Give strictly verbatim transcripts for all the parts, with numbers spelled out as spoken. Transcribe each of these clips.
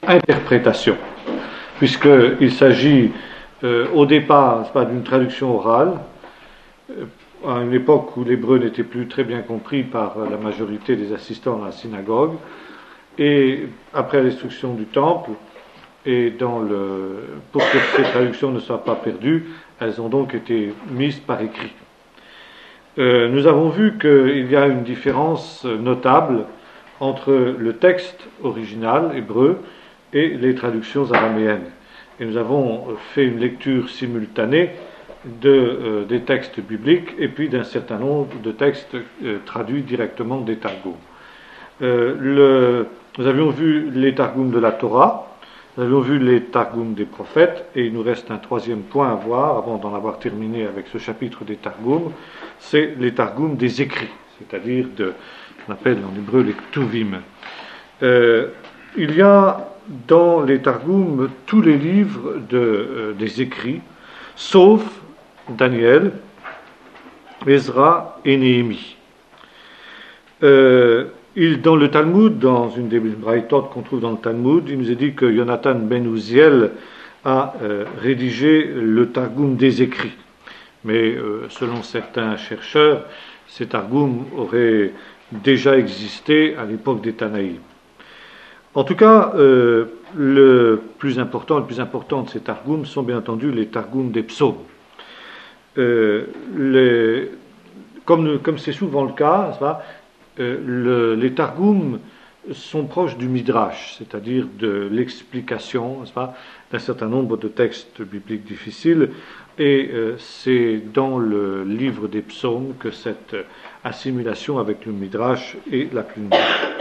interprétation, puisqu'il s'agit euh, au départ pas d'une traduction orale, euh, à une époque où l'hébreu n'était plus très bien compris par la majorité des assistants à la synagogue, et après la destruction du temple, et dans le, pour que ces traductions ne soient pas perdues, elles ont donc été mises par écrit. Euh, nous avons vu qu'il y a une différence notable entre le texte original hébreu et les traductions araméennes. Et nous avons fait une lecture simultanée de, euh, des textes bibliques et puis d'un certain nombre de textes euh, traduits directement des Targums. Euh, le, nous avions vu les Targums de la Torah, nous avions vu les Targums des prophètes, et il nous reste un troisième point à voir avant d'en avoir terminé avec ce chapitre des Targums, c'est les Targums des écrits, c'est-à-dire de, on appelle en hébreu les Ktuvim. Euh, il y a dans les Targums tous les livres de, euh, des écrits, sauf Daniel, Ezra et Néhémie. Euh, il, dans le Talmud, dans une des braïtot qu'on trouve dans le Talmud, il nous est dit que Jonathan ben Uziel a euh, rédigé le Targum des écrits. Mais euh, selon certains chercheurs, ces Targums auraient déjà existé à l'époque des Tanaïm. En tout cas, euh, le plus important, le plus important de ces Targums sont bien entendu les Targums des psaumes. Euh, les, comme, comme c'est souvent le cas, n'est-ce pas, euh, le, les Targums sont proches du Midrash, c'est-à-dire de l'explication, n'est-ce pas, d'un certain nombre de textes bibliques difficiles, et euh, c'est dans le livre des psaumes que cette assimilation avec le Midrash est la plus nette.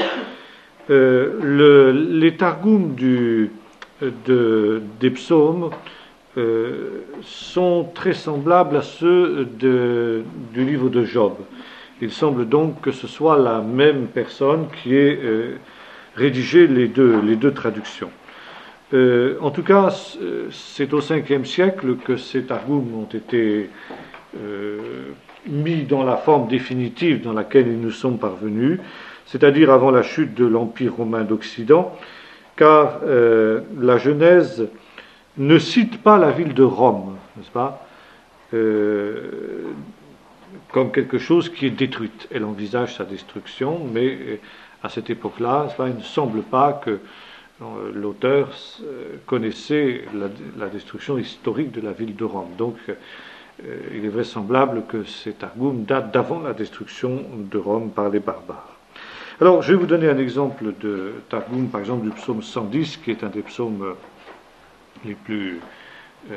Euh, le, les Targums du, de, des psaumes euh, sont très semblables à ceux de, du livre de Job. Il semble donc que ce soit la même personne qui ait euh, rédigé les deux, les deux traductions. Euh, en tout cas, c'est au cinquième siècle que ces Targums ont été euh, mis dans la forme définitive dans laquelle ils nous sont parvenus, c'est-à-dire avant la chute de l'Empire romain d'Occident, car euh, la Genèse ne cite pas la ville de Rome, n'est-ce pas, euh, comme quelque chose qui est détruite. Elle envisage sa destruction, mais à cette époque-là, il ne semble pas que l'auteur connaissait la, la destruction historique de la ville de Rome. Donc, euh, il est vraisemblable que ces Targums datent d'avant la destruction de Rome par les barbares. Alors, je vais vous donner un exemple de Targum, par exemple, du psaume cent dix, qui est un des psaumes les plus, euh,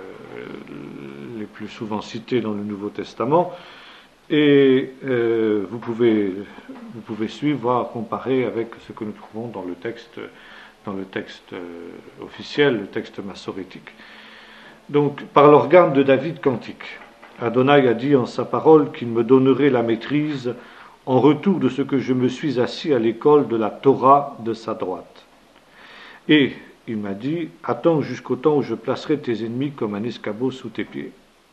les plus souvent cités dans le Nouveau Testament. Et euh, vous, pouvez, vous pouvez suivre, voir, comparer avec ce que nous trouvons dans le texte, dans le texte euh, officiel, le texte massorétique. Donc, par l'organe de David cantique, Adonai a dit en sa parole qu'il me donnerait la maîtrise en retour de ce que je me suis assis à l'école de la Torah de sa droite. Et il m'a dit, attends jusqu'au temps où je placerai tes ennemis comme un escabeau sous tes pieds.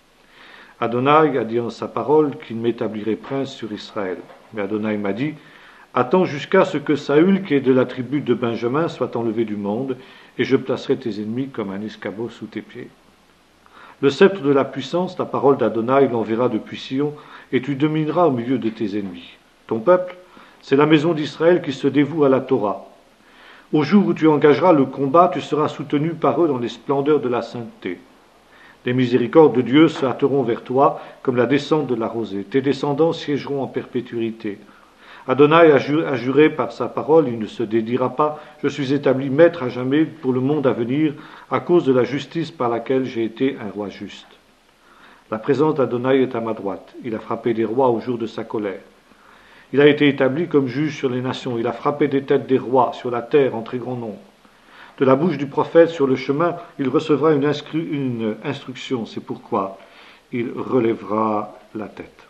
Adonai a dit en sa parole qu'il m'établirait prince sur Israël. Mais Adonai m'a dit, attends jusqu'à ce que Saül, qui est de la tribu de Benjamin, soit enlevé du monde, et je placerai tes ennemis comme un escabeau sous tes pieds. Le sceptre de la puissance, la parole d'Adonai, l'enverra depuis Sion, et tu domineras au milieu de tes ennemis. Ton peuple, c'est la maison d'Israël qui se dévoue à la Torah. Au jour où tu engageras le combat, tu seras soutenu par eux dans les splendeurs de la sainteté. Les miséricordes de Dieu se hâteront vers toi comme la descente de la rosée. Tes descendants siégeront en perpétuité. Adonai a juré par sa parole, il ne se dédiera pas. Je suis établi maître à jamais pour le monde à venir à cause de la justice par laquelle j'ai été un roi juste. La présence d'Adonai est à ma droite. Il a frappé des rois au jour de sa colère. Il a été établi comme juge sur les nations. Il a frappé des têtes des rois sur la terre en très grand nombre. De la bouche du prophète sur le chemin, il recevra une, inscru- une instruction. C'est pourquoi il relèvera la tête.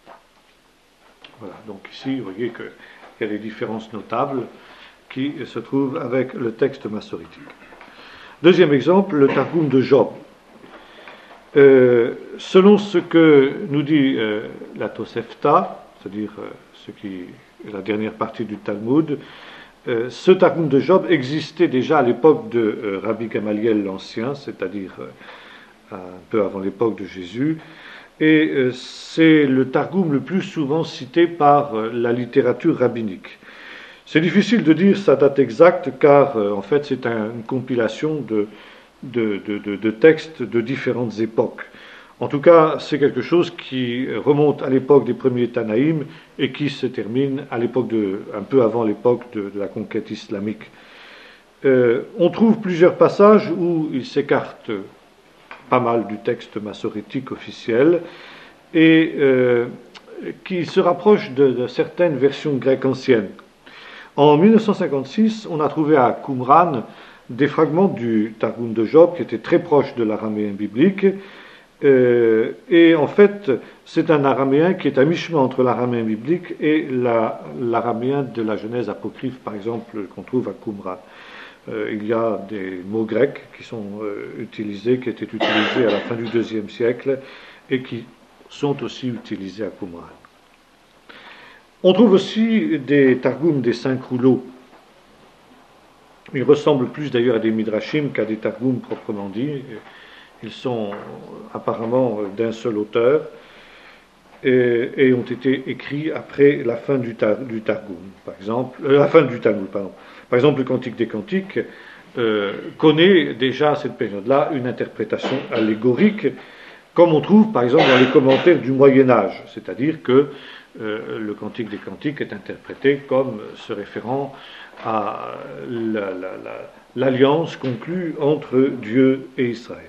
Voilà, donc ici, vous voyez qu'il y a des différences notables qui se trouvent avec le texte massorétique. Deuxième exemple, le Targum de Job. Euh, selon ce que nous dit euh, la Tosefta, c'est-à-dire euh, ce qui est la dernière partie du Talmud, euh, ce Targum de Job existait déjà à l'époque de euh, Rabbi Gamaliel l'Ancien, c'est-à-dire euh, un peu avant l'époque de Jésus, et euh, c'est le Targum le plus souvent cité par euh, la littérature rabbinique. C'est difficile de dire sa date exacte car euh, en fait c'est un, une compilation de, de, de, de, de textes de différentes époques. En tout cas, c'est quelque chose qui remonte à l'époque des premiers Tanaïm et qui se termine à l'époque de, un peu avant l'époque de, de la conquête islamique. Euh, on trouve plusieurs passages où il s'écarte pas mal du texte massorétique officiel et euh, qui se rapproche de, de certaines versions grecques anciennes. En mille neuf cent cinquante-six, on a trouvé à Qumran des fragments du Targum de Job qui étaient très proches de l'araméen biblique. Euh, et en fait, c'est un araméen qui est à mi-chemin entre l'araméen biblique et la, l'araméen de la Genèse apocryphe, par exemple, qu'on trouve à Qumran. Euh, il y a des mots grecs qui sont euh, utilisés, qui étaient utilisés à la fin du deuxième siècle et qui sont aussi utilisés à Qumran. On trouve aussi des targums des cinq rouleaux. Ils ressemblent plus d'ailleurs à des midrashim qu'à des targums proprement dit. Ils sont apparemment d'un seul auteur et, et ont été écrits après la fin du, tar, du Targum, par exemple, euh, la fin du Talmud, pardon. Par exemple, le Cantique des Cantiques euh, connaît déjà à cette période-là une interprétation allégorique, comme on trouve par exemple dans les commentaires du Moyen Âge, c'est-à-dire que euh, le Cantique des Cantiques est interprété comme se référant à la, la, la, l'alliance conclue entre Dieu et Israël.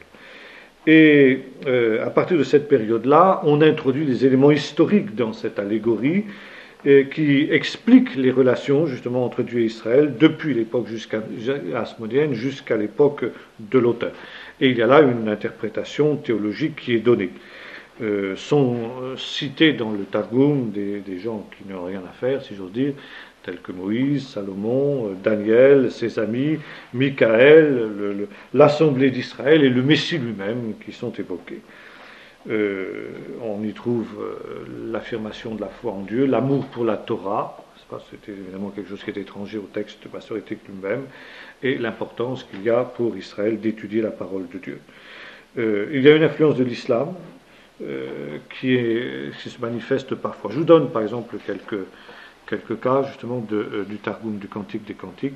Et euh, à partir de cette période-là, on introduit des éléments historiques dans cette allégorie euh, qui expliquent les relations justement entre Dieu et Israël depuis l'époque jusqu'à, asmodienne jusqu'à l'époque de l'auteur. Et il y a là une interprétation théologique qui est donnée. Euh, sont cités dans le Targum des, des gens qui n'ont rien à faire, si j'ose dire, tels que Moïse, Salomon, Daniel, ses amis, Michaël, le, le, l'Assemblée d'Israël et le Messie lui-même qui sont évoqués. Euh, on y trouve euh, l'affirmation de la foi en Dieu, l'amour pour la Torah, c'est pas, c'était évidemment quelque chose qui est étranger au texte massorétique lui-même, et l'importance qu'il y a pour Israël d'étudier la parole de Dieu. Euh, il y a une influence de l'islam euh, qui, est, qui se manifeste parfois. Je vous donne par exemple quelques quelques cas justement de, euh, du Targum du Cantique des Cantiques.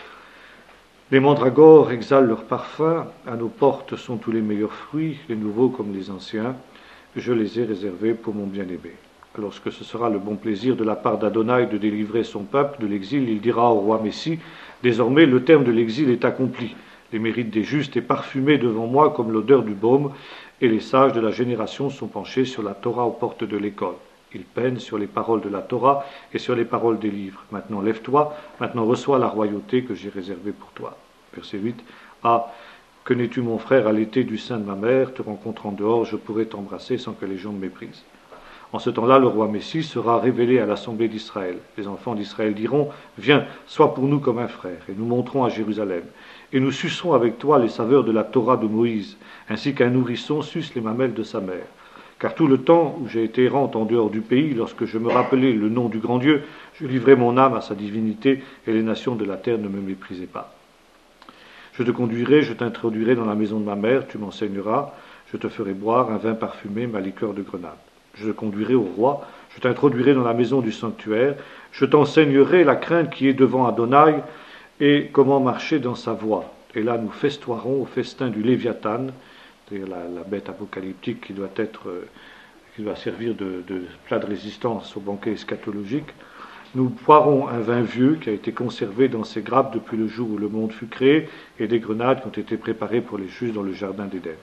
Les mandragores exhalent leur parfum, à nos portes sont tous les meilleurs fruits, les nouveaux comme les anciens, je les ai réservés pour mon bien-aimé. Lorsque ce sera le bon plaisir de la part d'Adonai de délivrer son peuple de l'exil, il dira au roi Messie, désormais le terme de l'exil est accompli, les mérites des justes est parfumé devant moi comme l'odeur du baume, et les sages de la génération sont penchés sur la Torah aux portes de l'école. Ils peinent sur les paroles de la Torah et sur les paroles des livres. Maintenant lève-toi, maintenant reçois la royauté que j'ai réservée pour toi. Verset huit. Ah, que n'es-tu mon frère à l'été du sein de ma mère, te rencontrant dehors, je pourrais t'embrasser sans que les gens me méprisent. En ce temps-là, le roi Messie sera révélé à l'assemblée d'Israël. Les enfants d'Israël diront, viens, sois pour nous comme un frère, et nous monterons à Jérusalem. Et nous sucerons avec toi les saveurs de la Torah de Moïse, ainsi qu'un nourrisson suce les mamelles de sa mère. Car tout le temps où j'ai été errante en dehors du pays, lorsque je me rappelais le nom du grand Dieu, je livrais mon âme à sa divinité, et les nations de la terre ne me méprisaient pas. Je te conduirai, je t'introduirai dans la maison de ma mère, tu m'enseigneras, je te ferai boire un vin parfumé, ma liqueur de grenade. Je te conduirai au roi, je t'introduirai dans la maison du sanctuaire, je t'enseignerai la crainte qui est devant Adonai, et comment marcher dans sa voie. Et là, nous festoirons au festin du Léviathan, c'est-à-dire la, la bête apocalyptique qui doit être, euh, qui doit servir de, de plat de résistance au banquet eschatologique. Nous boirons un vin vieux qui a été conservé dans ses grappes depuis le jour où le monde fut créé, et des grenades qui ont été préparées pour les justes dans le jardin d'Éden.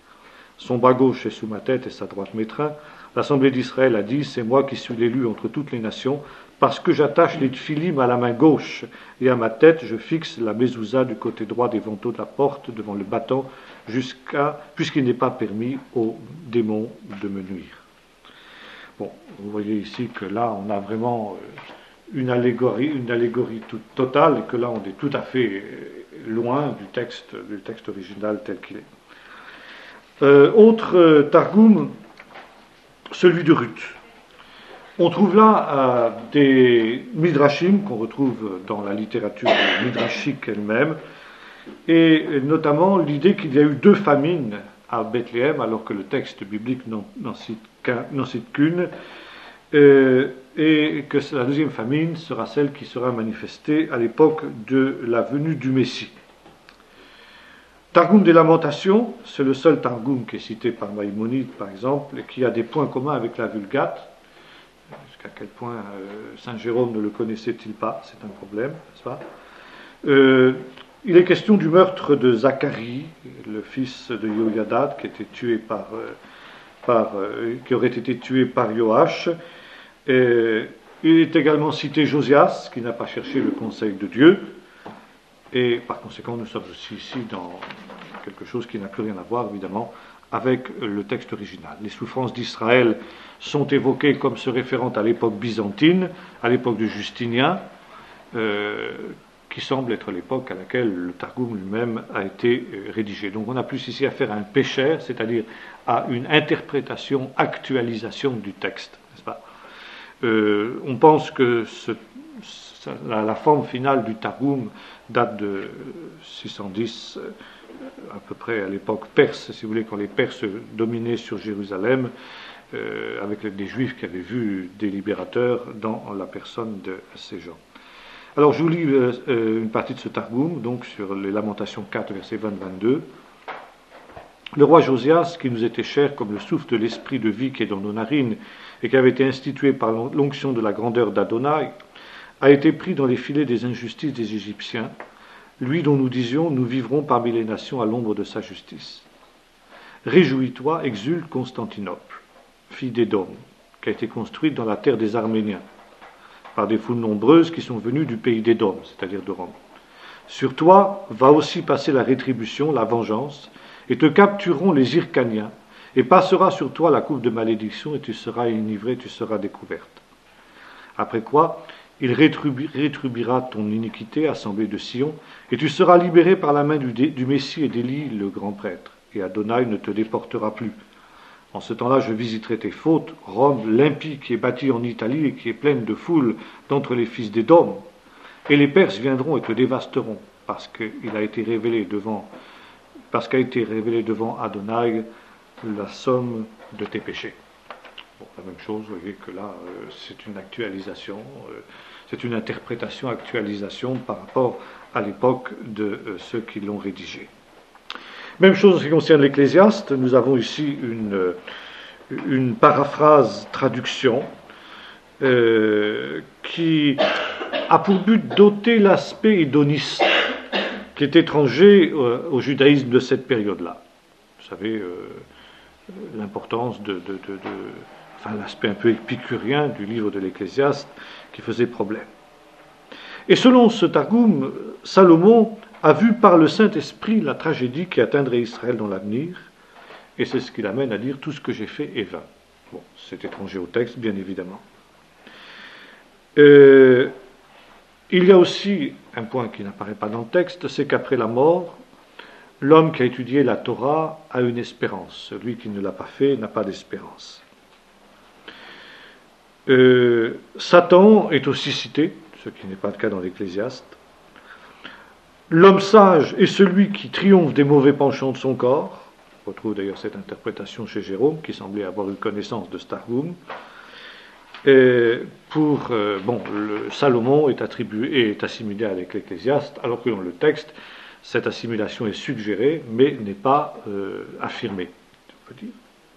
Son bras gauche est sous ma tête et sa droite m'étreint. L'Assemblée d'Israël a dit, c'est moi qui suis l'élu entre toutes les nations, parce que j'attache les tfilim à la main gauche, et à ma tête je fixe la mezouza du côté droit des vantaux de la porte, devant le battant, jusqu'à, puisqu'il n'est pas permis aux démons de me nuire. Bon, vous voyez ici que là, on a vraiment une allégorie, une allégorie toute totale, et que là, on est tout à fait loin du texte, du texte original tel qu'il est. Euh, autre euh, Targum, celui de Ruth. On trouve là euh, des midrashim qu'on retrouve dans la littérature midrashique elle-même, et notamment l'idée qu'il y a eu deux famines à Bethléem, alors que le texte biblique n'en cite, cite qu'une, euh, et que la deuxième famine sera celle qui sera manifestée à l'époque de la venue du Messie. Targum des Lamentations, c'est le seul Targum qui est cité par Maïmonide, par exemple, et qui a des points communs avec la Vulgate. Jusqu'à quel point euh, Saint Jérôme ne le connaissait-il pas, c'est un problème, n'est-ce pas? euh, Il est question du meurtre de Zacharie, le fils de Yoyadad, qui, était tué par, euh, par, euh, qui aurait été tué par Joach. Et il est également cité Josias, qui n'a pas cherché le conseil de Dieu. Et par conséquent, nous sommes aussi ici dans quelque chose qui n'a plus rien à voir, évidemment, avec le texte original. Les souffrances d'Israël sont évoquées comme se référant à l'époque byzantine, à l'époque de Justinien, euh, qui semble être l'époque à laquelle le Targum lui-même a été rédigé. Donc on a plus ici affaire à un pécheur, c'est-à-dire à une interprétation, actualisation du texte, n'est-ce pas? Euh, on pense que ce, la, la forme finale du Targum date de six cent dix, à peu près à l'époque perse, si vous voulez, quand les Perses dominaient sur Jérusalem, euh, avec des Juifs qui avaient vu des libérateurs dans la personne de ces gens. Alors je vous lis euh, une partie de ce Targum, donc sur les Lamentations quatre, versets vingt à vingt-deux. Le roi Josias, qui nous était cher comme le souffle de l'esprit de vie qui est dans nos narines et qui avait été institué par l'onction de la grandeur d'Adonai, a été pris dans les filets des injustices des Égyptiens, lui dont nous disions, nous vivrons parmi les nations à l'ombre de sa justice. Réjouis-toi, exulte Constantinople, fille d'Édom, qui a été construite dans la terre des Arméniens, par des foules nombreuses qui sont venues du pays d'Édom, c'est-à-dire de Rome. Sur toi va aussi passer la rétribution, la vengeance, et te captureront les Hyrcaniens, et passera sur toi la coupe de malédiction, et tu seras enivré, tu seras découverte. Après quoi, il rétribuera ton iniquité, assemblée de Sion, et tu seras libéré par la main du, du Messie et d'Élie, le grand prêtre, et Adonai ne te déportera plus. En ce temps-là, je visiterai tes fautes, Rome, l'impie qui est bâtie en Italie et qui est pleine de foule d'entre les fils d'Édom, et les Perses viendront et te dévasteront, parce qu'il a été révélé devant, parce qu'a été révélé devant Adonai la somme de tes péchés. Bon, la même chose, vous voyez que là, euh, c'est une actualisation, euh, c'est une interprétation, actualisation par rapport à l'époque de euh, ceux qui l'ont rédigé. Même chose en ce qui concerne l'Ecclésiaste, nous avons ici une, une paraphrase, traduction, euh, qui a pour but d'ôter l'aspect hédoniste qui est étranger euh, au judaïsme de cette période-là. Vous savez, euh, l'importance de... de, de, de enfin, l'aspect un peu épicurien du livre de l'Ecclésiaste qui faisait problème. Et selon ce Targum, Salomon a vu par le Saint-Esprit la tragédie qui atteindrait Israël dans l'avenir, et c'est ce qui l'amène à dire « tout ce que j'ai fait est vain ». Bon, c'est étranger au texte, bien évidemment. Euh, il y a aussi un point qui n'apparaît pas dans le texte, c'est qu'après la mort, l'homme qui a étudié la Torah a une espérance. Celui qui ne l'a pas fait n'a pas d'espérance. Euh, Satan est aussi cité, ce qui n'est pas le cas dans l'Ecclésiaste. L'homme sage est celui qui triomphe des mauvais penchants de son corps. On retrouve d'ailleurs cette interprétation chez Jérôme, qui semblait avoir eu connaissance de Targum. Et pour euh, bon, le Salomon est attribué est assimilé avec l'Ecclésiaste, alors que dans le texte, cette assimilation est suggérée, mais n'est pas euh, affirmée. On peut dire.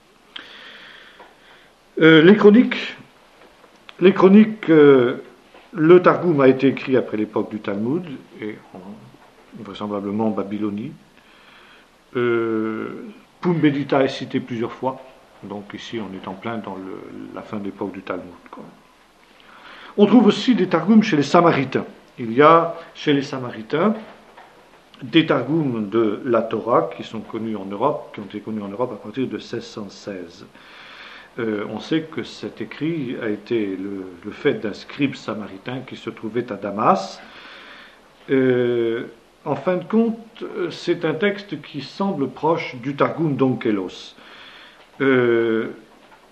Euh, les chroniques. Les chroniques, euh, le Targum a été écrit après l'époque du Talmud, et en, vraisemblablement en Babylonie. Euh, Pumbedita est cité plusieurs fois, donc ici on est en plein dans le, la fin de l'époque du Talmud, quoi. On trouve aussi des Targums chez les Samaritains. Il y a chez les Samaritains des Targums de la Torah qui sont connus en Europe, qui ont été connus en Europe à partir de seize cent seize. Euh, on sait que cet écrit a été le, le fait d'un scribe samaritain qui se trouvait à Damas. Euh, en fin de compte, c'est un texte qui semble proche du Targum d'Onkelos. Euh,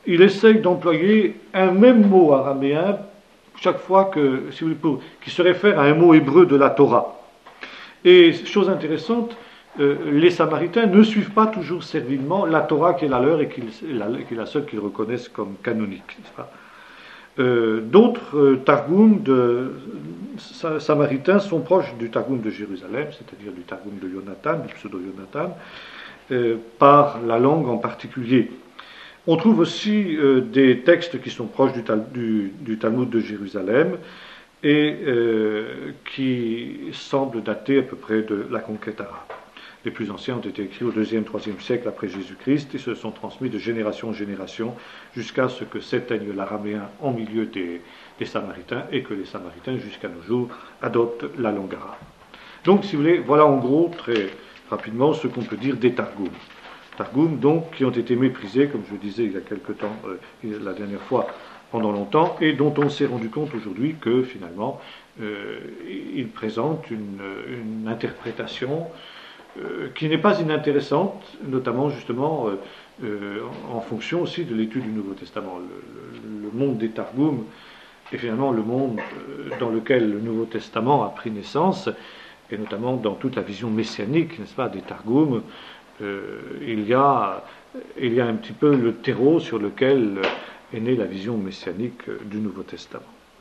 il essaye d'employer un même mot araméen chaque fois que, si vous voulez, qui se réfère à un mot hébreu de la Torah. Et chose intéressante, euh, les Samaritains ne suivent pas toujours servilement la Torah qui est la leur et qui, la, qui est la seule qu'ils reconnaissent comme canonique, n'est-ce pas? Euh, d'autres euh, Targums de sa, samaritains sont proches du Targum de Jérusalem, c'est-à-dire du Targum de Jonathan, du pseudo-Jonathan, euh, par la langue en particulier. On trouve aussi euh, des textes qui sont proches du, du, du Talmud de Jérusalem et euh, qui semblent dater à peu près de la conquête arabe. Les plus anciens ont été écrits au deuxième, troisième siècle après Jésus-Christ et se sont transmis de génération en génération jusqu'à ce que s'éteigne l'araméen en milieu des, des Samaritains et que les Samaritains, jusqu'à nos jours, adoptent la langue arabe. Donc, si vous voulez, voilà en gros, très rapidement, ce qu'on peut dire des Targums. Targums, donc, qui ont été méprisés, comme je disais il y a quelque temps, euh, la dernière fois, pendant longtemps, et dont on s'est rendu compte aujourd'hui que, finalement, euh, ils présentent une, une interprétation euh, qui n'est pas inintéressante, notamment, justement, euh, euh, en fonction aussi de l'étude du Nouveau Testament. Le, le, le monde des Targums est finalement le monde dans lequel le Nouveau Testament a pris naissance, et notamment dans toute la vision messianique, n'est-ce pas, des Targums. Euh, il, y a, il y a un petit peu le terreau sur lequel est née la vision messianique du Nouveau Testament.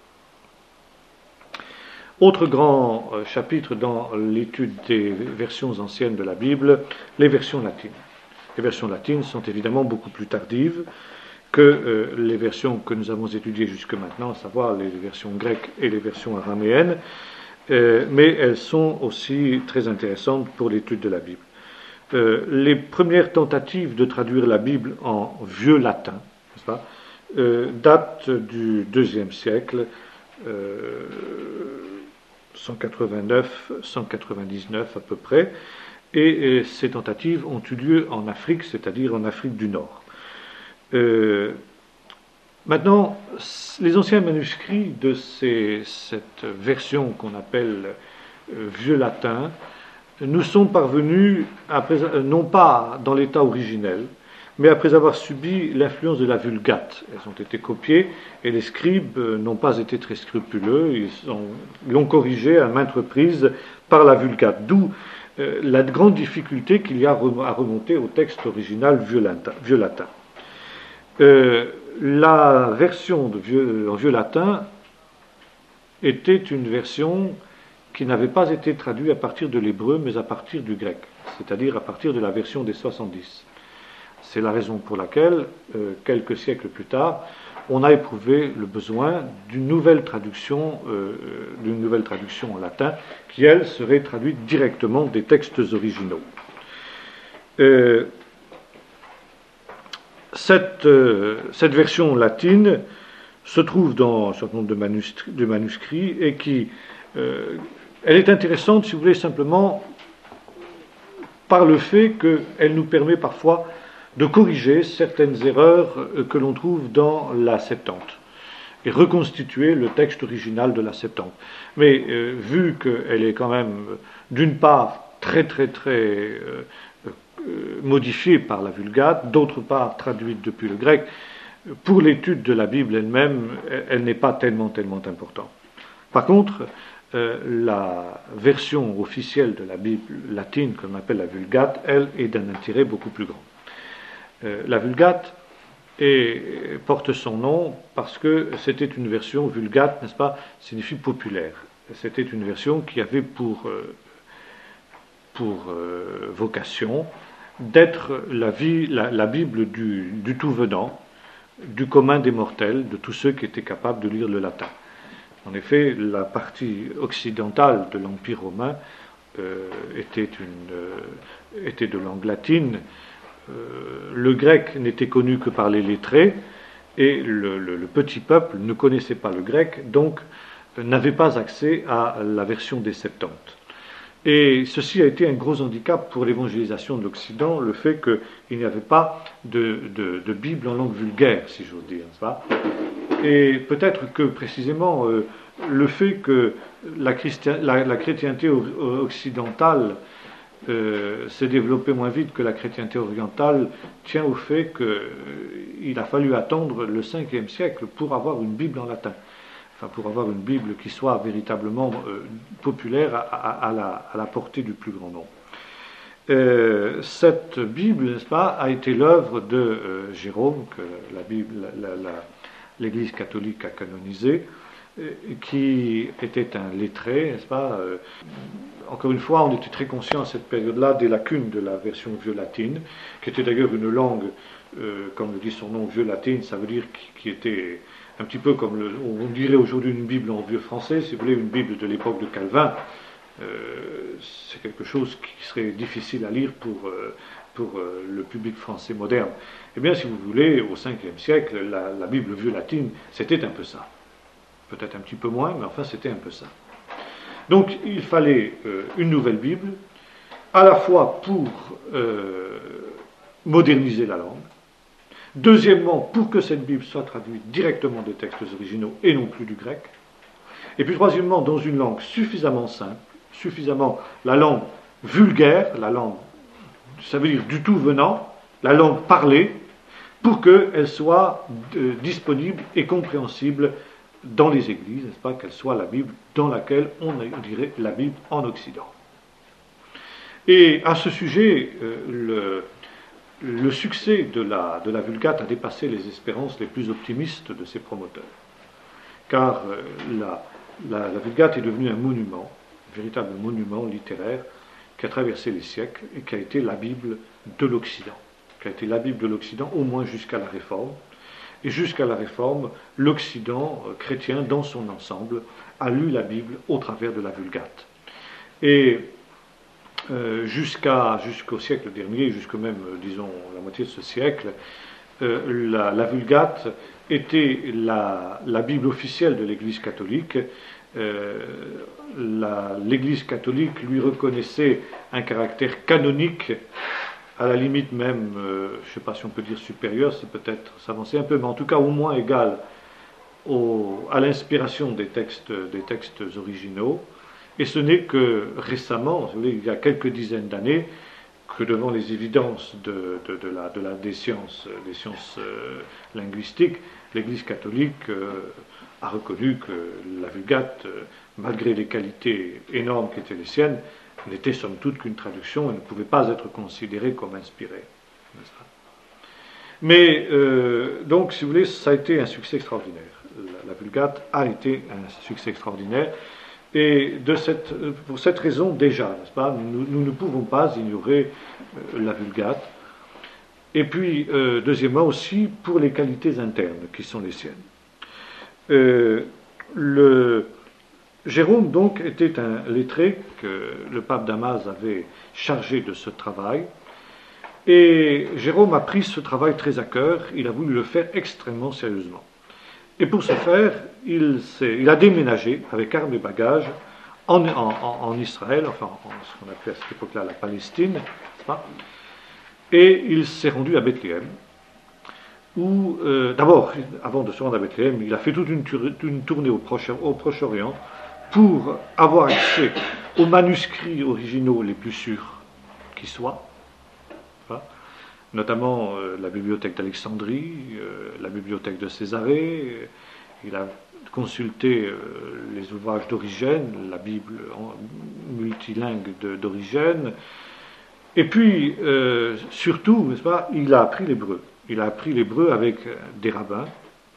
Autre grand euh, chapitre dans l'étude des versions anciennes de la Bible, les versions latines. Les versions latines sont évidemment beaucoup plus tardives que euh, les versions que nous avons étudiées jusque maintenant, à savoir les versions grecques et les versions araméennes, euh, mais elles sont aussi très intéressantes pour l'étude de la Bible. Euh, les premières tentatives de traduire la Bible en vieux latin, n'est-ce pas, euh, datent du deuxième siècle, euh, cent quatre-vingt-neuf cent quatre-vingt-dix-neuf à peu près, et, et ces tentatives ont eu lieu en Afrique, c'est-à-dire en Afrique du Nord. Euh, maintenant, les anciens manuscrits de ces, cette version qu'on appelle euh, vieux latin nous sont parvenus, après, non pas dans l'état originel, mais après avoir subi l'influence de la Vulgate. Elles ont été copiées et les scribes n'ont pas été très scrupuleux, ils ont, l'ont corrigé à maintes reprises par la Vulgate, d'où euh, la grande difficulté qu'il y a à remonter au texte original vieux latin. Vieux latin. Euh, la version de vieux, en vieux latin était une version qui n'avait pas été traduite à partir de l'hébreu, mais à partir du grec, c'est-à-dire à partir de la version des soixante-dix. C'est la raison pour laquelle, euh, quelques siècles plus tard, on a éprouvé le besoin d'une nouvelle traduction, euh, d'une nouvelle traduction en latin, qui, elle, serait traduite directement des textes originaux. Euh, cette, euh, cette version latine se trouve dans un certain nombre de manuscrits, de manuscrits et qui euh, elle est intéressante, si vous voulez, simplement par le fait qu'elle nous permet parfois de corriger certaines erreurs que l'on trouve dans la Septante et reconstituer le texte original de la Septante. Mais euh, vu qu'elle est quand même, d'une part, très très très euh, euh, modifiée par la Vulgate, d'autre part, traduite depuis le grec, pour l'étude de la Bible elle-même, elle, elle n'est pas tellement tellement importante. Par contre, Euh, la version officielle de la Bible latine, qu'on appelle la Vulgate, elle, est d'un intérêt beaucoup plus grand. Euh, la Vulgate est, porte son nom parce que c'était une version, Vulgate, n'est-ce pas, signifie populaire. C'était une version qui avait pour, euh, pour euh, vocation d'être la, vie, la, la Bible du, du tout venant, du commun des mortels, de tous ceux qui étaient capables de lire le latin. En effet, la partie occidentale de l'Empire romain euh, était, une, euh, était de langue latine. Euh, le grec n'était connu que par les lettrés, et le, le, le petit peuple ne connaissait pas le grec, donc euh, n'avait pas accès à la version des Septante. Et ceci a été un gros handicap pour l'évangélisation de l'Occident, le fait qu'il n'y avait pas de, de, de Bible en langue vulgaire, si j'ose dire, n'est-ce pas ? Et peut-être que précisément euh, le fait que la, christi- la, la chrétienté occidentale euh, s'est développé moins vite que la chrétienté orientale tient au fait qu'il a fallu attendre le cinquième siècle pour avoir une Bible en latin. Enfin, pour avoir une Bible qui soit véritablement euh, populaire à, à, à, la, à la portée du plus grand nombre. Euh, cette Bible, n'est-ce pas, a été l'œuvre de euh, Jérôme, que la Bible, la, la, la, l'Église catholique a canonisé, euh, qui était un lettré, n'est-ce pas. Euh, encore une fois, on était très conscient à cette période-là des lacunes de la version vieux latine, qui était d'ailleurs une langue, euh, comme le dit son nom, vieux latine, ça veut dire qui, qui était un petit peu comme le, on dirait aujourd'hui une Bible en vieux français, si vous voulez, une Bible de l'époque de Calvin. Euh, c'est quelque chose qui serait difficile à lire pour, euh, pour euh, le public français moderne. Eh bien, si vous voulez, au cinquième siècle, la, la Bible vieux latine, c'était un peu ça. Peut-être un petit peu moins, mais enfin, c'était un peu ça. Donc, il fallait euh, une nouvelle Bible, à la fois pour euh, moderniser la langue, deuxièmement, pour que cette Bible soit traduite directement des textes originaux et non plus du grec, et puis troisièmement, dans une langue suffisamment simple, suffisamment la langue vulgaire, la langue, ça veut dire du tout venant, la langue parlée, pour qu'elle soit euh, disponible et compréhensible dans les églises, n'est-ce pas, qu'elle soit la Bible dans laquelle on dirait la Bible en Occident. Et à ce sujet, euh, le, le succès de la, de la Vulgate a dépassé les espérances les plus optimistes de ses promoteurs, car euh, la, la, la Vulgate est devenue un monument, un véritable monument littéraire qui a traversé les siècles et qui a été la Bible de l'Occident, qui a été la Bible de l'Occident au moins jusqu'à la Réforme. Et jusqu'à la Réforme, l'Occident euh, chrétien dans son ensemble a lu la Bible au travers de la Vulgate. Et euh, jusqu'à, jusqu'au siècle dernier, jusqu'au même, euh, disons, la moitié de ce siècle, euh, la, la Vulgate était la, la Bible officielle de l'Église catholique. Euh, la, l'Église catholique lui reconnaissait un caractère canonique, à la limite même, euh, je ne sais pas si on peut dire supérieur, c'est peut-être s'avancer un peu, mais en tout cas au moins égal au, à l'inspiration des textes, des textes originaux. Et ce n'est que récemment, vous voulez, il y a quelques dizaines d'années, que devant les évidences de, de, de la, de la, des sciences, des sciences euh, linguistiques, l'Église catholique euh, a reconnu que la Vulgate, euh, malgré les qualités énormes qui étaient les siennes, n'était somme toute qu'une traduction et ne pouvait pas être considérée comme inspirée. Mais, euh, donc, si vous voulez, ça a été un succès extraordinaire. La, la Vulgate a été un succès extraordinaire. Et de cette, pour cette raison, déjà, n'est-ce pas, nous, nous ne pouvons pas ignorer euh, la Vulgate. Et puis, euh, deuxièmement aussi, pour les qualités internes qui sont les siennes. Euh, le, Jérôme, donc, était un lettré que le pape Damas avait chargé de ce travail. Et Jérôme a pris ce travail très à cœur, il a voulu le faire extrêmement sérieusement. Et pour ce faire, il, s'est, il a déménagé avec armes et bagages en, en, en Israël, enfin en ce qu'on appelait à cette époque-là la Palestine, et il s'est rendu à Bethléem, où, euh, d'abord, avant de se rendre à Bethléem, il a fait toute une, une tournée au, Proche, au Proche-Orient pour avoir accès aux manuscrits originaux les plus sûrs qui soient, notamment euh, la bibliothèque d'Alexandrie, euh, la bibliothèque de Césarée. Il a consulté euh, les ouvrages d'Origène, la Bible en, multilingue de, d'Origène. Et puis, euh, surtout, n'est-ce pas, il a appris l'hébreu. Il a appris l'hébreu avec des rabbins.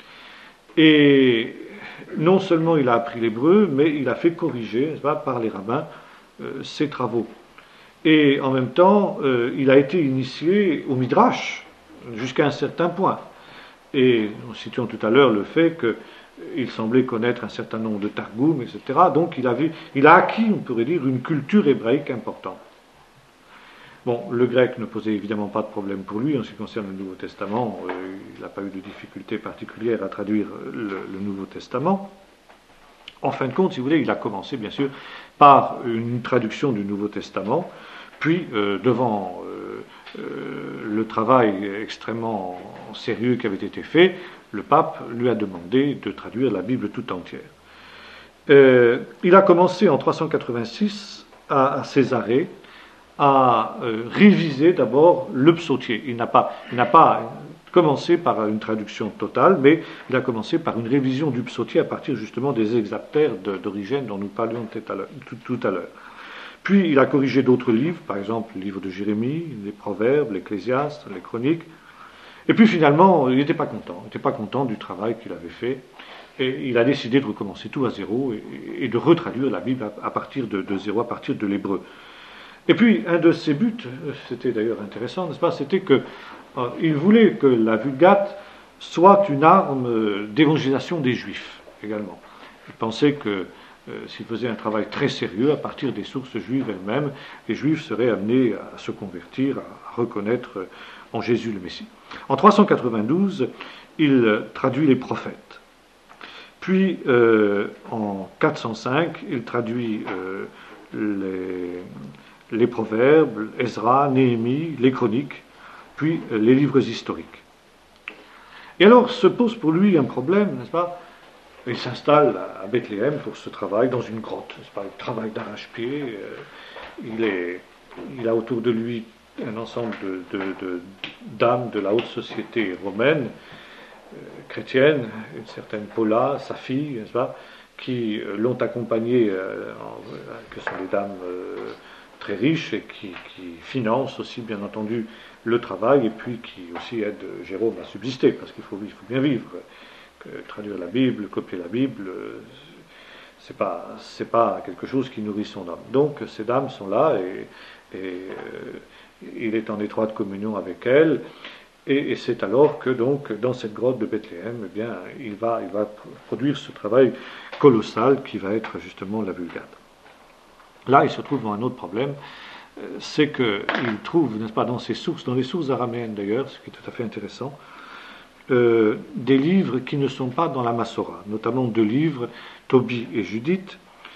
Et non seulement il a appris l'hébreu, mais il a fait corriger, n'est-ce pas, par les rabbins euh, ses travaux. Et en même temps, euh, il a été initié au Midrash jusqu'à un certain point. Et nous citions tout à l'heure le fait qu'il semblait connaître un certain nombre de Targum, et cetera. Donc il, avait, il a acquis, on pourrait dire, une culture hébraïque importante. Bon, le grec ne posait évidemment pas de problème pour lui en ce qui concerne le Nouveau Testament. Euh, il n'a pas eu de difficulté particulière à traduire le, le Nouveau Testament. En fin de compte, si vous voulez, il a commencé, bien sûr, par une traduction du Nouveau Testament, puis, euh, devant euh, euh, le travail extrêmement sérieux qui avait été fait, le pape lui a demandé de traduire la Bible tout entière. Euh, il a commencé en trois cent quatre-vingt-six à, à Césarée, a euh, révisé d'abord le psautier. Il n'a pas, il n'a pas commencé par une traduction totale, mais il a commencé par une révision du psautier à partir justement des exaptères d'Origène dont nous parlions tout à l'heure. Puis il a corrigé d'autres livres, par exemple le livre de Jérémie, les Proverbes, l'Ecclésiaste, les Chroniques. Et puis finalement, il n'était pas content. Il n'était pas content du travail qu'il avait fait. Et il a décidé de recommencer tout à zéro et, et de retraduire la Bible à, à partir de, de zéro, à partir de l'hébreu. Et puis, un de ses buts, c'était d'ailleurs intéressant, n'est-ce pas, c'était qu'il euh, voulait que la Vulgate soit une arme d'évangélisation des Juifs également. Il pensait que euh, s'il faisait un travail très sérieux à partir des sources juives elles-mêmes, les Juifs seraient amenés à se convertir, à reconnaître en Jésus le Messie. En trois cent quatre-vingt-douze, il traduit les prophètes. Puis, euh, en quatre cent cinq, il traduit euh, les... les Proverbes, Ezra, Néhémie, les Chroniques, puis euh, les livres historiques. Et alors se pose pour lui un problème, n'est-ce pas? Il s'installe à Bethléem pour ce travail, dans une grotte, n'est-ce pas? Il travaille d'arrache-pied, euh, il, est, il a autour de lui un ensemble de, de, de, d'âmes de la haute société romaine, euh, chrétienne, une certaine Paula, sa fille, n'est-ce pas? Qui euh, l'ont accompagné, euh, en, que sont des dames euh, très riches et qui, qui financent aussi bien entendu le travail et puis qui aussi aident Jérôme à subsister parce qu'il faut, il faut bien vivre. Que traduire la Bible, copier la Bible, c'est pas c'est pas quelque chose qui nourrit son âme. Donc ces dames sont là et, et euh, il est en étroite communion avec elles et, et c'est alors que donc dans cette grotte de Bethléem, eh bien il va il va produire ce travail colossal qui va être justement la Vulgate. Là, il se trouve dans un autre problème, c'est qu'il trouve, n'est-ce pas, dans ses sources, dans les sources araméennes d'ailleurs, ce qui est tout à fait intéressant, euh, des livres qui ne sont pas dans la Massora, notamment deux livres, Tobie et Judith.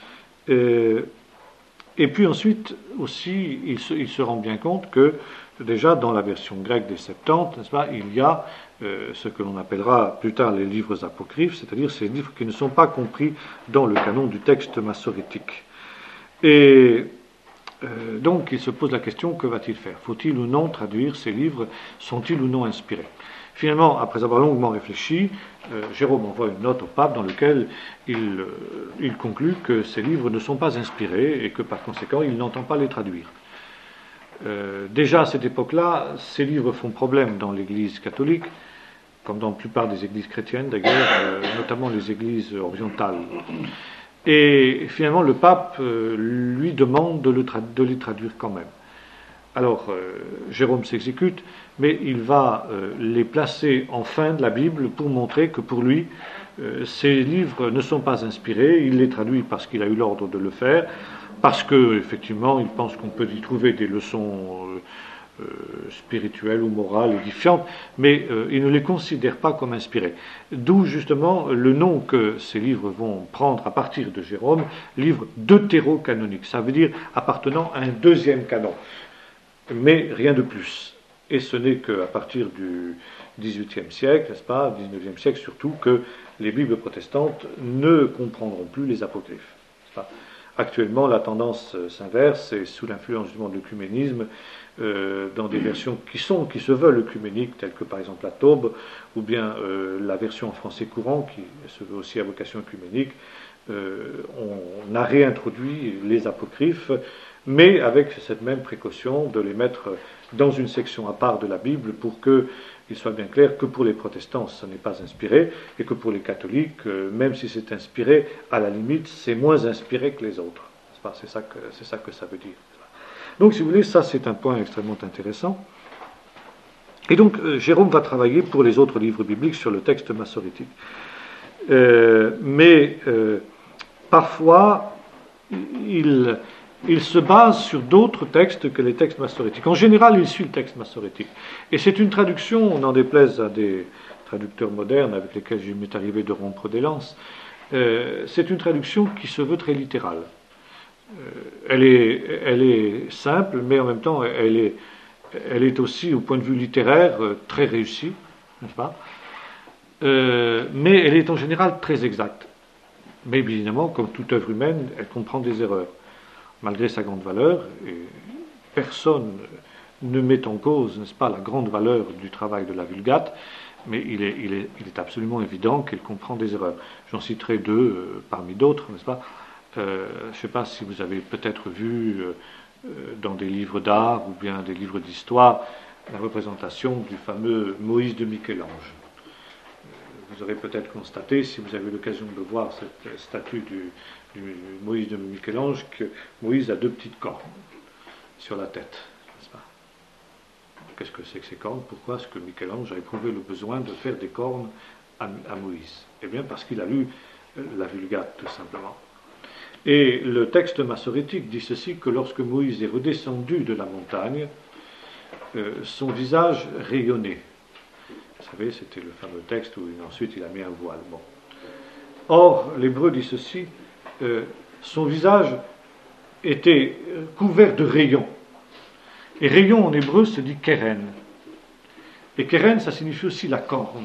Euh, et puis ensuite aussi, il se, il se rend bien compte que déjà dans la version grecque des Septante, n'est-ce pas, il y a euh, ce que l'on appellera plus tard les livres apocryphes, c'est-à-dire ces livres qui ne sont pas compris dans le canon du texte massorétique. Et euh, donc il se pose la question, que va-t-il faire? Faut-il ou non traduire ces livres? Sont-ils ou non inspirés? Finalement, après avoir longuement réfléchi, euh, Jérôme envoie une note au pape dans laquelle il, euh, il conclut que ces livres ne sont pas inspirés et que par conséquent il n'entend pas les traduire. Euh, déjà à cette époque-là, ces livres font problème dans l'Église catholique, comme dans la plupart des églises chrétiennes d'ailleurs, euh, notamment les églises orientales. Et finalement, le pape euh, lui demande de, le tra- de les traduire quand même. Alors, euh, Jérôme s'exécute, mais il va euh, les placer en fin de la Bible pour montrer que pour lui, euh, ces livres ne sont pas inspirés. Il les traduit parce qu'il a eu l'ordre de le faire, parce que effectivement, il pense qu'on peut y trouver des leçons euh, euh, spirituelles ou morales édifiantes, mais euh, il ne les considère pas comme inspirés. D'où justement le nom que ces livres vont prendre à partir de Jérôme, livre deutérocanonique. Ça veut dire appartenant à un deuxième canon. Mais rien de plus. Et ce n'est qu'à partir du dix-huitième siècle, n'est-ce pas, dix-neuvième siècle surtout, que les Bibles protestantes ne comprendront plus les apocryphes. N'est-ce pas ? Actuellement, la tendance s'inverse et sous l'influence justement de l'œcuménisme, euh, dans des versions qui sont, qui se veulent œcuméniques, telles que par exemple la Taube, ou bien euh, la version en français courant, qui se veut aussi à vocation œcuménique, euh, on a réintroduit les apocryphes, mais avec cette même précaution de les mettre dans une section à part de la Bible pour qu'il soit bien clair que pour les protestants, ce n'est pas inspiré, et que pour les catholiques, même si c'est inspiré, à la limite, c'est moins inspiré que les autres. C'est ça que, c'est ça que ça veut dire. Donc, si vous voulez, ça c'est un point extrêmement intéressant. Et donc, euh, Jérôme va travailler pour les autres livres bibliques sur le texte massorétique. Euh, mais euh, parfois, il... il se base sur d'autres textes que les textes massorétiques. En général, il suit le texte massorétique. Et c'est une traduction, on n'en déplaise à des traducteurs modernes avec lesquels il m'est arrivé de rompre des lances, euh, c'est une traduction qui se veut très littérale. Euh, elle est, elle est simple, mais en même temps, elle est, elle est aussi, au point de vue littéraire, très réussie, n'est-ce pas ? euh, Mais elle est en général très exacte. Mais évidemment, comme toute œuvre humaine, elle comprend des erreurs. Malgré sa grande valeur, et personne ne met en cause, n'est-ce pas, la grande valeur du travail de la Vulgate, mais il est, il est, il est absolument évident qu'elle comprend des erreurs. J'en citerai deux euh, parmi d'autres, n'est-ce pas. Euh, je ne sais pas si vous avez peut-être vu euh, dans des livres d'art ou bien des livres d'histoire la représentation du fameux Moïse de Michel-Ange. Vous aurez peut-être constaté, si vous avez l'occasion de voir cette statue du, du Moïse de Michel-Ange, que Moïse a deux petites cornes sur la tête, n'est-ce pas? Qu'est-ce que c'est que ces cornes? Pourquoi est-ce que Michel-Ange a éprouvé le besoin de faire des cornes à, à Moïse? Eh bien parce qu'il a lu la Vulgate, tout simplement. Et le texte massorétique dit ceci, que lorsque Moïse est redescendu de la montagne, euh, son visage rayonnait. Vous savez, c'était le fameux texte où ensuite il a mis un voile. Bon. Or, l'hébreu dit ceci, euh, son visage était couvert de rayons. Et rayon en hébreu se dit keren. Et keren, ça signifie aussi la corne.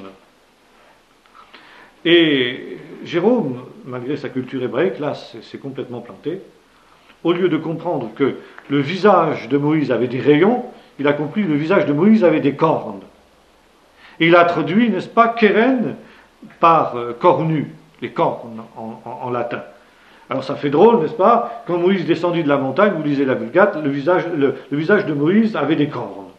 Et Jérôme, malgré sa culture hébraïque, là, c'est complètement planté. Au lieu de comprendre que le visage de Moïse avait des rayons, il a compris que le visage de Moïse avait des cornes. Et il a traduit, n'est-ce pas, keren par euh, cornu, les cornes en, en, en latin. Alors ça fait drôle, n'est-ce pas? Quand Moïse descendit de la montagne, vous lisez la Vulgate, le visage, le, le visage de Moïse avait des cornes.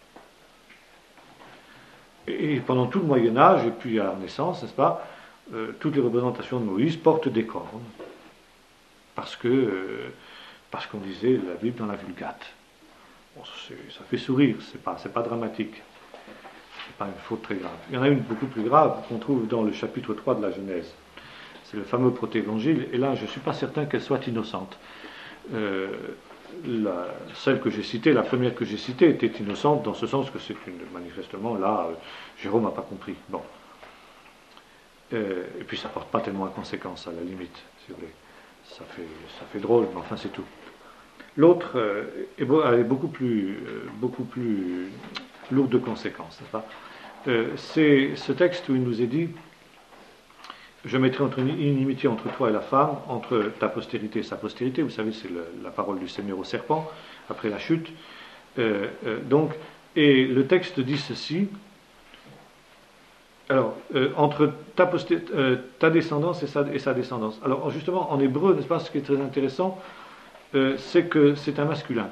Et, et pendant tout le Moyen-Âge, et puis à la Renaissance, n'est-ce pas, euh, toutes les représentations de Moïse portent des cornes. Parce que euh, parce qu'on lisait la Bible dans la Vulgate. Bon, ça fait sourire, c'est pas, c'est pas dramatique. C'est pas une faute très grave. Il y en a une beaucoup plus grave qu'on trouve dans le chapitre trois de la Genèse. C'est le fameux protévangile, et là je ne suis pas certain qu'elle soit innocente. Euh, la, celle que j'ai citée, la première que j'ai citée, était innocente dans ce sens que c'est une, manifestement, là, euh, Jérôme n'a pas compris. Bon. Euh, et puis ça ne porte pas tellement à conséquence, à la limite, si vous voulez. Ça fait, ça fait drôle, mais enfin c'est tout. L'autre euh, est, est beaucoup plus, euh, beaucoup plus lourde de conséquences, n'est-ce pas? euh, C'est ce texte où il nous est dit: je mettrai entre une inimitié entre toi et la femme, entre ta postérité et sa postérité. Vous savez, c'est le, la parole du Seigneur au serpent, après la chute. Euh, euh, donc, et le texte dit ceci. Alors, euh, entre ta, posté, euh, ta descendance et sa, et sa descendance. Alors, justement, en hébreu, n'est-ce pas, ce qui est très intéressant, euh, c'est que c'est un masculin.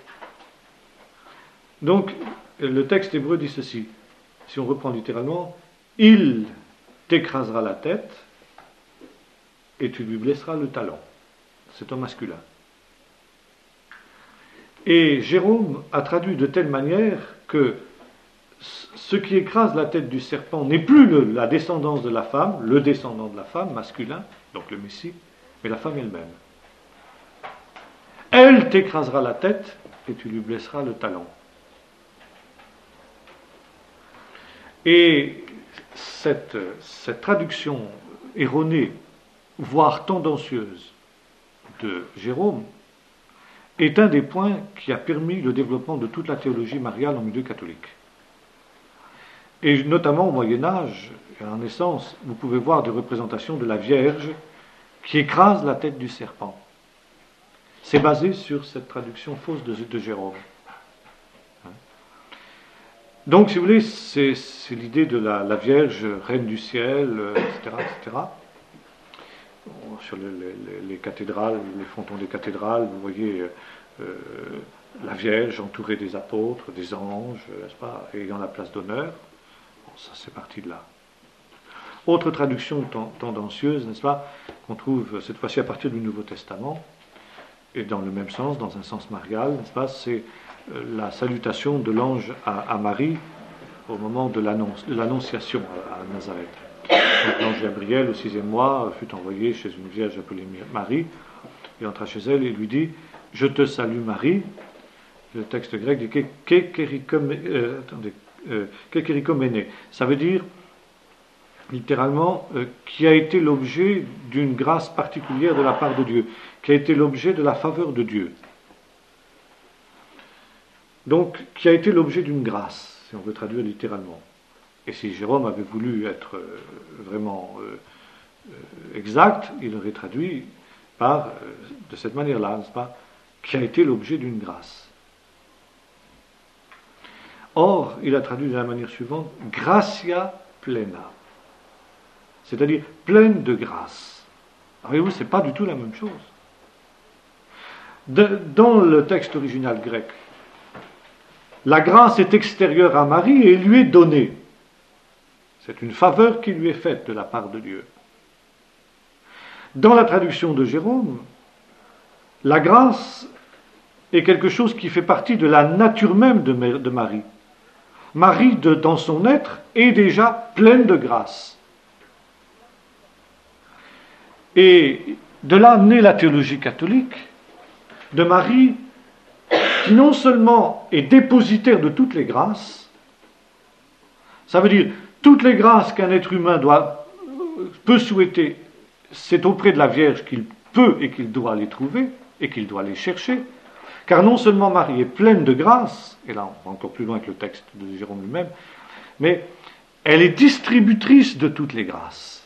Donc, le texte hébreu dit ceci. Si on reprend littéralement, il t'écrasera la tête et tu lui blesseras le talon. C'est un masculin. Et Jérôme a traduit de telle manière que ce qui écrase la tête du serpent n'est plus le, la descendance de la femme, le descendant de la femme, masculin, donc le Messie, mais la femme elle-même. Elle t'écrasera la tête et tu lui blesseras le talon. Et cette, cette traduction erronée, voire tendancieuse, de Jérôme, est un des points qui a permis le développement de toute la théologie mariale en milieu catholique. Et notamment au Moyen-Âge, à la Renaissance, vous pouvez voir des représentations de la Vierge qui écrase la tête du serpent. C'est basé sur cette traduction fausse de, de Jérôme. Donc, si vous voulez, c'est, c'est l'idée de la, la Vierge, reine du ciel, euh, et cetera, et cetera. Sur les, les, les cathédrales, les frontons des cathédrales, vous voyez euh, la Vierge entourée des apôtres, des anges, n'est-ce pas, ayant la place d'honneur. Bon, ça, c'est parti de là. Autre traduction tendancieuse, n'est-ce pas, qu'on trouve cette fois-ci à partir du Nouveau Testament, et dans le même sens, dans un sens marial, n'est-ce pas, c'est la salutation de l'ange à, à Marie au moment de, l'annonce, de l'annonciation à, à Nazareth. Donc l'ange Gabriel, au sixième mois, fut envoyé chez une vierge appelée Marie. Il entra chez elle et lui dit: je te salue Marie. Le texte grec dit Kekerikomene. Euh, attendez, euh, Kekerikomene. Ça veut dire littéralement euh, qui a été l'objet d'une grâce particulière de la part de Dieu, qui a été l'objet de la faveur de Dieu. Donc, qui a été l'objet d'une grâce, si on veut traduire littéralement. Et si Jérôme avait voulu être euh, vraiment euh, euh, exact, il aurait traduit par, euh, de cette manière-là, n'est-ce pas, qui a été l'objet d'une grâce. Or, il a traduit de la manière suivante, gratia plena, c'est-à-dire pleine de grâce. Voyez-vous, ce n'est pas du tout la même chose. De, dans le texte original grec, la grâce est extérieure à Marie et lui est donnée. C'est une faveur qui lui est faite de la part de Dieu. Dans la traduction de Jérôme, la grâce est quelque chose qui fait partie de la nature même de, de Marie. Marie, de, dans son être, est déjà pleine de grâce. Et de là naît la théologie catholique de Marie, qui non seulement est dépositaire de toutes les grâces, ça veut dire toutes les grâces qu'un être humain doit, peut souhaiter, c'est auprès de la Vierge qu'il peut et qu'il doit les trouver et qu'il doit les chercher, car non seulement Marie est pleine de grâce, et là on va encore plus loin que le texte de Jérôme lui-même, mais elle est distributrice de toutes les grâces.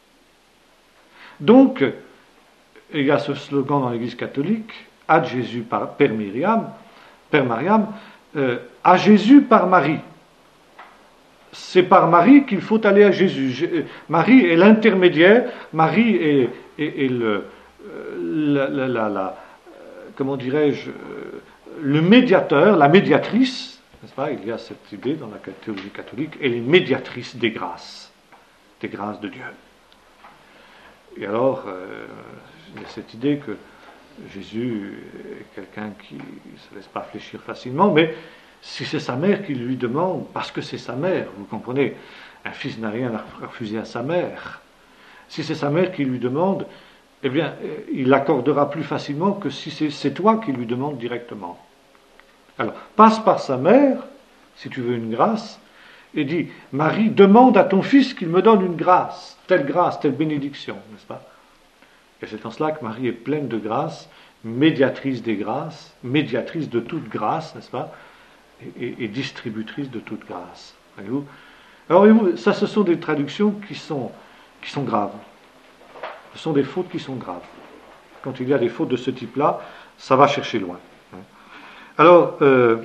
Donc, il y a ce slogan dans l'Église catholique, ad Jésus par Père Myriam, Père Mariam, euh, à Jésus par Marie. C'est par Marie qu'il faut aller à Jésus. Marie est l'intermédiaire, Marie est, est, est le, la, la, la, la, comment dirais-je, le médiateur, la médiatrice, n'est-ce pas? Il y a cette idée dans la théologie catholique, elle est médiatrice des grâces, des grâces de Dieu. Et alors, euh, il y a cette idée que Jésus est quelqu'un qui ne se laisse pas fléchir facilement, mais si c'est sa mère qui lui demande, parce que c'est sa mère, vous comprenez, un fils n'a rien à refuser à sa mère. Si c'est sa mère qui lui demande, eh bien, il l'accordera plus facilement que si c'est, c'est toi qui lui demandes directement. Alors, passe par sa mère, si tu veux une grâce, et dis, Marie, demande à ton fils qu'il me donne une grâce, telle grâce, telle bénédiction, n'est-ce pas? Et c'est en cela que Marie est pleine de grâce, médiatrice des grâces, médiatrice de toute grâce, n'est-ce pas? Et, et, et distributrice de toute grâce. Voyez-vous? Alors, voyez-vous, ça, ce sont des traductions qui sont, qui sont graves. Ce sont des fautes qui sont graves. Quand il y a des fautes de ce type-là, ça va chercher loin. Alors, euh,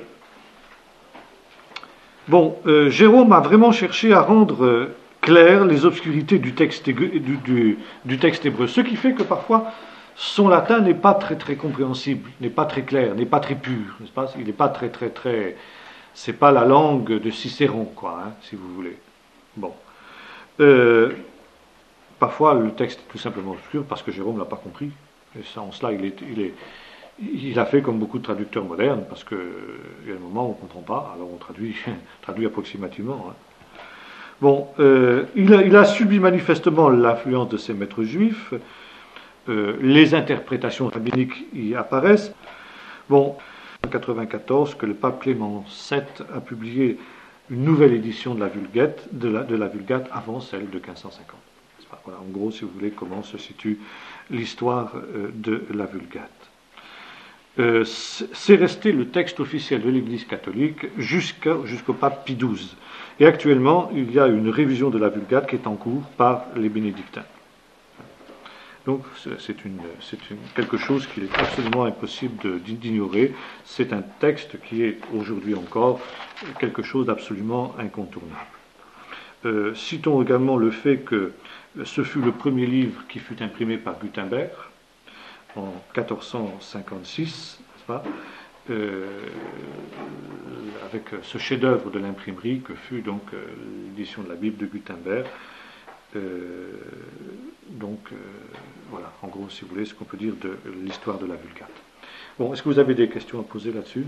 bon, euh, Jérôme a vraiment cherché à rendre euh, claires les obscurités du texte, du, du, du texte hébreu, ce qui fait que parfois son latin n'est pas très très compréhensible, n'est pas très clair, n'est pas très pur, n'est-ce pas? Il n'est pas très très très, c'est pas la langue de Cicéron, quoi, hein, si vous voulez. Bon, euh, parfois le texte est tout simplement obscur parce que Jérôme l'a pas compris. Et ça, en cela, il est, il est Il a fait comme beaucoup de traducteurs modernes, parce qu'il y a un moment où on ne comprend pas, alors on traduit, traduit approximativement. Hein. Bon, euh, il, a, il a subi manifestement l'influence de ses maîtres juifs, euh, les interprétations rabbiniques y apparaissent. Bon, en quatre-vingt-quatorze, que le pape Clément sept a publié une nouvelle édition de la Vulgate, de la, de la Vulgate avant celle de quinze cent cinquante. Voilà, en gros, si vous voulez, comment se situe l'histoire euh, de la Vulgate. Euh, c'est resté le texte officiel de l'Église catholique jusqu'à, jusqu'au pape Pie douze. Et actuellement, il y a une révision de la Vulgate qui est en cours par les bénédictins. Donc, c'est, une, c'est une, quelque chose qu'il est absolument impossible de, d'ignorer. C'est un texte qui est aujourd'hui encore quelque chose d'absolument incontournable. Euh, citons également le fait que ce fut le premier livre qui fut imprimé par Gutenberg en quatorze cent cinquante-six, n'est-ce pas, euh, avec ce chef-d'œuvre de l'imprimerie que fut donc euh, l'édition de la Bible de Gutenberg. Euh, donc euh, voilà, en gros, si vous voulez, ce qu'on peut dire de l'histoire de la Vulgate. Bon, est-ce que vous avez des questions à poser là-dessus?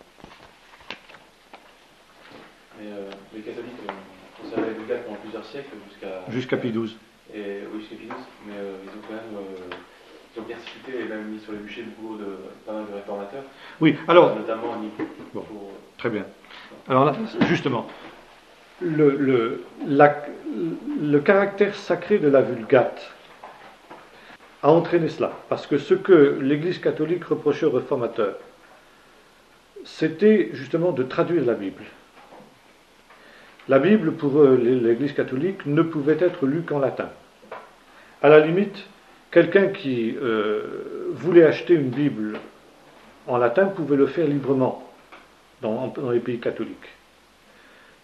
Mais, euh, les catholiques ont conservé la Vulgate pendant plusieurs siècles, jusqu'à... Jusqu'à Pie douze. Et, oui, jusqu'à Pie douze, mais euh, ils ont quand même... Euh, Ils ont persécuté et même mis sur les bûchers le boulot de pas mal de réformateurs. Oui, alors. Notamment bon, pour... Très bien. Alors là, justement, le, le, la, le caractère sacré de la Vulgate a entraîné cela. Parce que ce que l'Église catholique reprochait aux réformateurs, c'était justement de traduire la Bible. La Bible, pour l'Église catholique, ne pouvait être lue qu'en latin. À la limite, quelqu'un qui euh, voulait acheter une Bible en latin pouvait le faire librement dans, dans les pays catholiques.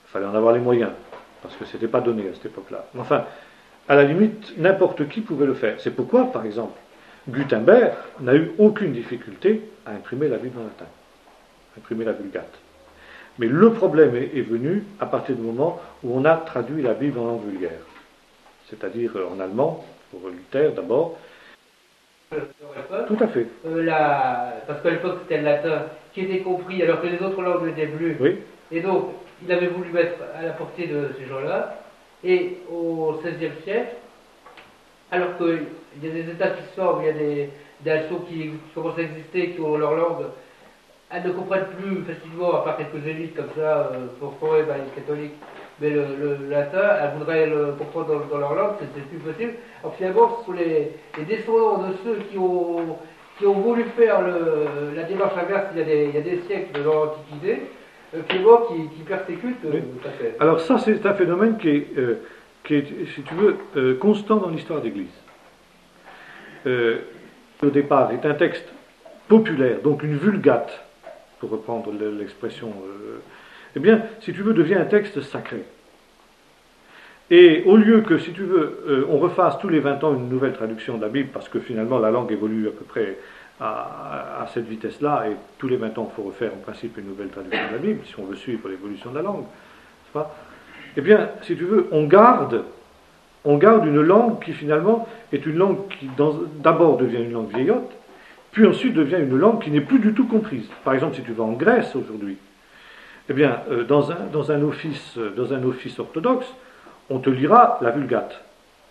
Il fallait en avoir les moyens, parce que ce n'était pas donné à cette époque-là. Enfin, à la limite, n'importe qui pouvait le faire. C'est pourquoi, par exemple, Gutenberg n'a eu aucune difficulté à imprimer la Bible en latin, imprimer la Vulgate. Mais le problème est, est venu à partir du moment où on a traduit la Bible en langue vulgaire, c'est-à-dire en allemand, pour Luther d'abord. Tout à fait. Euh, la... Parce qu'à l'époque c'était le latin qui était compris alors que les autres langues n'étaient plus. Oui. Et donc il avait voulu mettre à la portée de ces gens-là. Et au seizième siècle, alors qu'il y a des États qui sortent, il y a des, des nations qui commencent à exister, qui ont leur langue, elles ne comprennent plus facilement, à part quelques élites comme ça, euh, pour former ben, les catholiques, mais le, le latin, elles voudraient le comprendre dans, dans leur langue, c'est plus possible. Alors finalement, ce sont les, les descendants de ceux qui ont, qui ont voulu faire le, la démarche inverse il y a des, il y a des siècles dans l'Antiquité, euh, finalement, qui, qui persécutent euh, oui. tout à fait. Alors ça, c'est un phénomène qui est, euh, qui est si tu veux, euh, constant dans l'histoire d'Église. Euh, au départ, est un texte populaire, donc une vulgate, pour reprendre l'expression, euh, eh bien, si tu veux, devient un texte sacré. Et au lieu que, si tu veux, euh, on refasse tous les vingt ans une nouvelle traduction de la Bible, parce que finalement la langue évolue à peu près à, à cette vitesse-là, et tous les vingt ans il faut refaire en principe une nouvelle traduction de la Bible, si on veut suivre l'évolution de la langue, n'est-ce pas ? Eh bien, si tu veux, on garde, on garde une langue qui finalement est une langue qui d'abord devient une langue vieillotte, puis ensuite devient une langue qui n'est plus du tout comprise. Par exemple, si tu vas en Grèce aujourd'hui, eh bien, euh, dans, un, dans, un office, euh, dans un office orthodoxe, on te lira la Vulgate.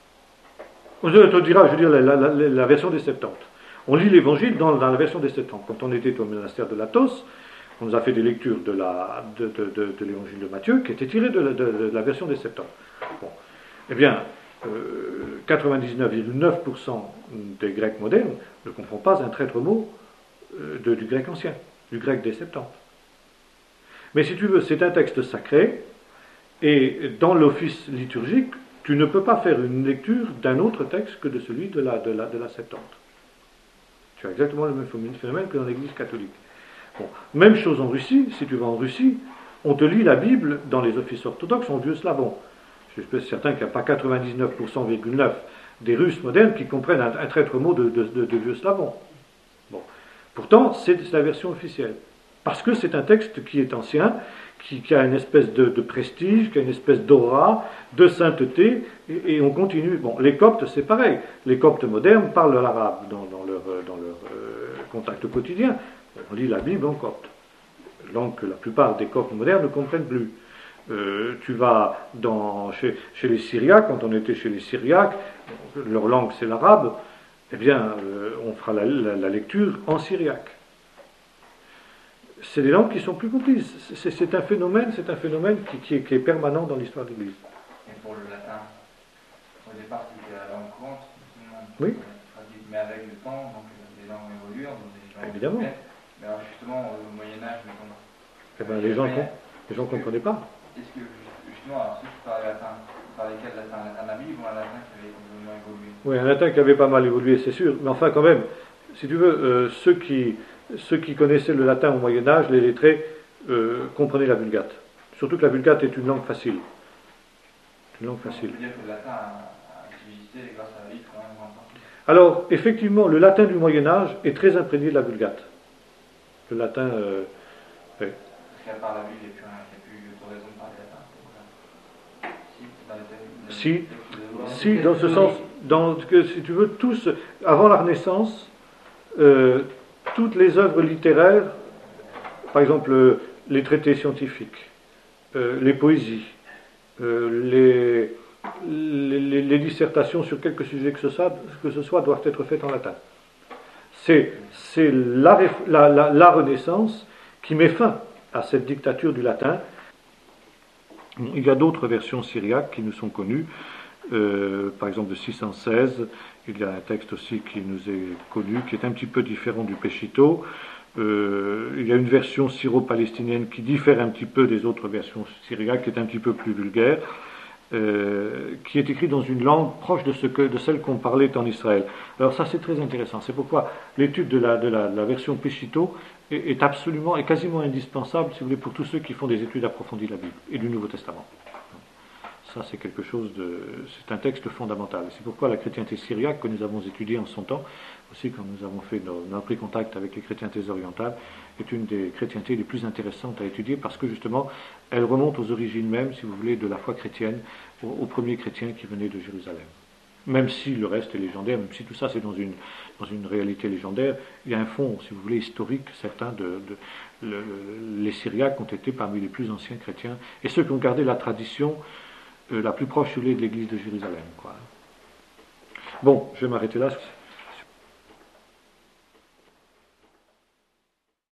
On te dira, je veux dire, la, la, la, la version des Septante. On lit l'Évangile dans, dans la version des Septante. Quand on était au monastère de Latos, on nous a fait des lectures de, la, de, de, de, de l'Évangile de Matthieu qui étaient tirées de la, de, de la version des Septante. Bon. Eh bien, euh, quatre-vingt-dix-neuf virgule neuf pour cent des Grecs modernes ne comprennent pas un traître mot euh, de, du grec ancien, du grec des Septante. Mais si tu veux, c'est un texte sacré, et dans l'office liturgique, tu ne peux pas faire une lecture d'un autre texte que de celui de la, de la, de la Septante. Tu as exactement le même phénomène que dans l'Église catholique. Bon. Même chose en Russie, si tu vas en Russie, on te lit la Bible dans les offices orthodoxes en vieux slavon. Je suis certain qu'il n'y a pas quatre-vingt-dix-neuf pour cent virgule neuf des Russes modernes qui comprennent un, un traître mot de, de, de, de vieux slavon. Bon. Pourtant, c'est la version officielle. Parce que c'est un texte qui est ancien, qui, qui a une espèce de, de prestige, qui a une espèce d'aura, de sainteté, et, et on continue. Bon, les Coptes, c'est pareil. Les Coptes modernes parlent l'arabe dans, dans leur, dans leur euh, contact quotidien. On lit la Bible en copte, langue que la plupart des Coptes modernes ne comprennent plus. Euh, tu vas dans, chez, chez les Syriaques, quand on était chez les Syriaques, leur langue c'est l'arabe, eh bien, euh, on fera la, la, la lecture en syriaque. C'est des langues qui sont plus comprises. C'est, c'est un phénomène, c'est un phénomène qui, qui, est, qui est permanent dans l'histoire de l'Église. Et pour le latin, au départ c'était la langue courante, oui. Mais avec le temps, donc les langues évoluent, donc les langues évidemment. Mais alors justement, au Moyen-Âge, mettons. Eh ben, les gens ne comprenaient pas. Est-ce que justement, alors, ceux qui parlaient latin, ils parlaient quel latin? Un latin de la Bible ou un latin qui avait complètement évolué? Oui, un latin qui avait pas mal évolué, c'est sûr. Mais enfin, quand même, si tu veux, euh, ceux qui. Ceux qui connaissaient le latin au Moyen-Âge, les lettrés, euh, comprenaient la Vulgate. Surtout que la Vulgate est une langue facile. Une langue facile. On peut dire que le latin a existé grâce à la Bible quand même en partie. Alors, effectivement, le latin du Moyen-Âge est très imprégné de la Vulgate. Le latin. Euh, ouais. Parce qu'à part la Bible, il n'y a plus d'autoraison de parler latin. Si, dans si, si, dans ce sens, dans, que, si tu veux, tous, avant la Renaissance, euh, toutes les œuvres littéraires, par exemple les traités scientifiques, euh, les poésies, euh, les, les, les dissertations sur quelque sujet que ce soit, que ce soit doivent être faites en latin. C'est, c'est la, la, la, la Renaissance qui met fin à cette dictature du latin. Il y a d'autres versions syriaques qui nous sont connues, euh, par exemple de six cent seize. Il y a un texte aussi qui nous est connu, qui est un petit peu différent du Peshitta. Euh, il y a une version syro-palestinienne qui diffère un petit peu des autres versions syriaques, qui est un petit peu plus vulgaire. euh, qui est écrit dans une langue proche de, ce que, de celle qu'on parlait en Israël. Alors ça c'est très intéressant, c'est pourquoi l'étude de la, de la, de la version Peshittó est, est absolument, est quasiment indispensable, si vous voulez, pour tous ceux qui font des études approfondies de la Bible et du Nouveau Testament. Ça c'est quelque chose de, c'est un texte fondamental. C'est pourquoi la chrétienté syriaque que nous avons étudiée en son temps, aussi quand nous avons fait nos, nos pris contact avec les chrétientés orientales, est une des chrétientés les plus intéressantes à étudier parce que justement elle remonte aux origines même, si vous voulez, de la foi chrétienne, aux, aux premiers chrétiens qui venaient de Jérusalem. Même si le reste est légendaire, même si tout ça c'est dans une, dans une réalité légendaire, il y a un fond, si vous voulez, historique. Certains de, de le, les Syriaques ont été parmi les plus anciens chrétiens et ceux qui ont gardé la tradition euh, la plus proche de l'église de Jérusalem, quoi. Bon, je vais m'arrêter là.